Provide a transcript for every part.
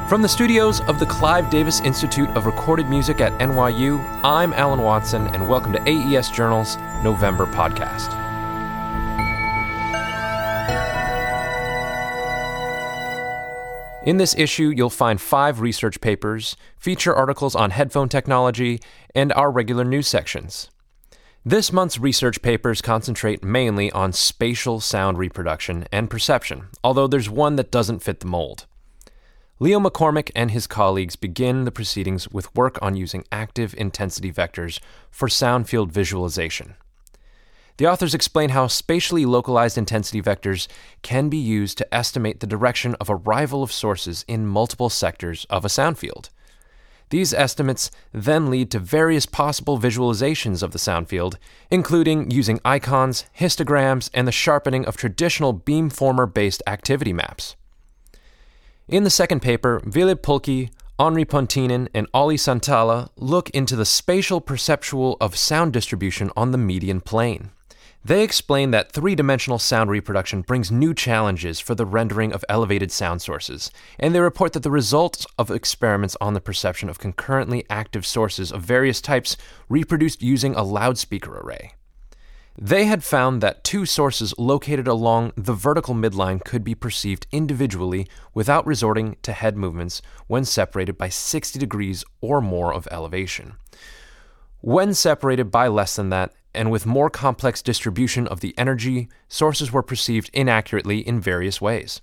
From the studios of the Clive Davis Institute of Recorded Music at NYU, I'm Alan Watson, and welcome to AES Journal's November podcast. In this issue, you'll find 5 research papers, feature articles on headphone technology, and our regular news sections. This month's research papers concentrate mainly on spatial sound reproduction and perception, although there's one that doesn't fit the mold. Leo McCormick and his colleagues begin the proceedings with work on using active intensity vectors for sound field visualization. The authors explain how spatially localized intensity vectors can be used to estimate the direction of arrival of sources in multiple sectors of a sound field. These estimates then lead to various possible visualizations of the sound field, including using icons, histograms, and the sharpening of traditional beamformer-based activity maps. In the second paper, Ville Pulkki, Henri Pontinen, and Olli Santala look into the spatial perceptual of sound distribution on the median plane. They explain that three-dimensional sound reproduction brings new challenges for the rendering of elevated sound sources, and they report that the results of experiments on the perception of concurrently active sources of various types reproduced using a loudspeaker array. They had found that 2 sources located along the vertical midline could be perceived individually without resorting to head movements when separated by 60 degrees or more of elevation. When separated by less than that, and with more complex distribution of the energy, sources were perceived inaccurately in various ways.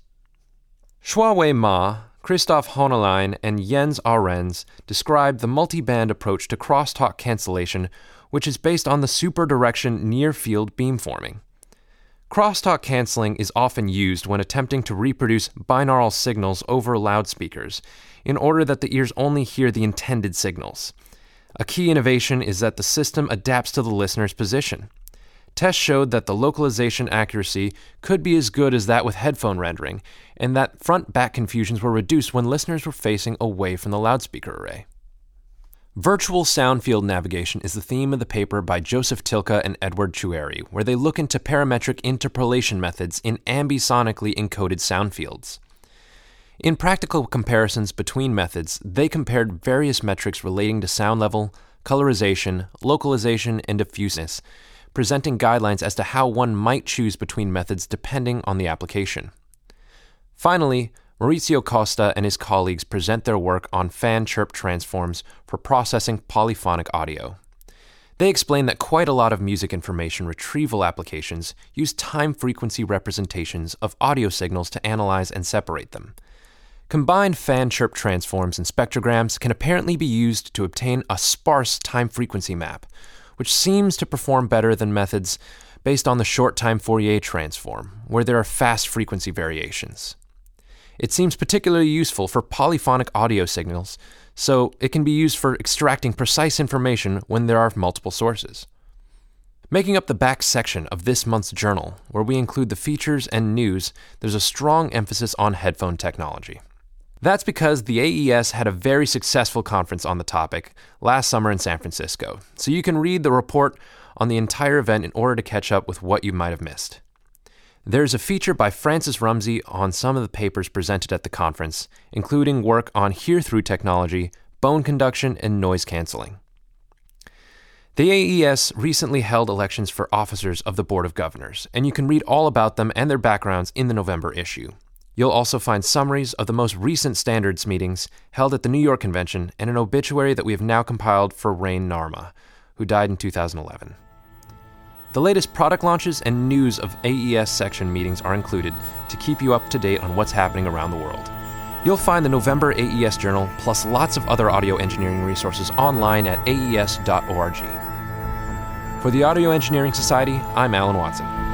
Xuewei Ma, Christoph Honelein, and Jens Ahrens described the multi-band approach to crosstalk cancellation, which is based on the superdirection near-field beamforming. Crosstalk canceling is often used when attempting to reproduce binaural signals over loudspeakers, in order that the ears only hear the intended signals. A key innovation is that the system adapts to the listener's position. Tests showed that the localization accuracy could be as good as that with headphone rendering, and that front-back confusions were reduced when listeners were facing away from the loudspeaker array. Virtual sound field navigation is the theme of the paper by Joseph Tilka and Edward Chueri, where they look into parametric interpolation methods in ambisonically encoded sound fields. In practical comparisons between methods, they compared various metrics relating to sound level, colorization, localization, and diffuseness, presenting guidelines as to how one might choose between methods depending on the application. Finally, Maurizio Costa and his colleagues present their work on fan chirp transforms for processing polyphonic audio. They explain that quite a lot of music information retrieval applications use time-frequency representations of audio signals to analyze and separate them. Combined fan chirp transforms and spectrograms can apparently be used to obtain a sparse time-frequency map, which seems to perform better than methods based on the short-time Fourier transform, where there are fast frequency variations. It seems particularly useful for polyphonic audio signals, so it can be used for extracting precise information when there are multiple sources. Making up the back section of this month's journal, where we include the features and news, there's a strong emphasis on headphone technology. That's because the AES had a very successful conference on the topic last summer in San Francisco, so you can read the report on the entire event in order to catch up with what you might have missed. There's a feature by Francis Rumsey on some of the papers presented at the conference, including work on hear-through technology, bone conduction, and noise canceling. The AES recently held elections for officers of the Board of Governors, and you can read all about them and their backgrounds in the November issue. You'll also find summaries of the most recent standards meetings held at the New York Convention and an obituary that we have now compiled for Rain Narma, who died in 2011. The latest product launches and news of AES section meetings are included to keep you up to date on what's happening around the world. You'll find the November AES Journal, plus lots of other audio engineering resources online at aes.org. For the Audio Engineering Society, I'm Alan Watson.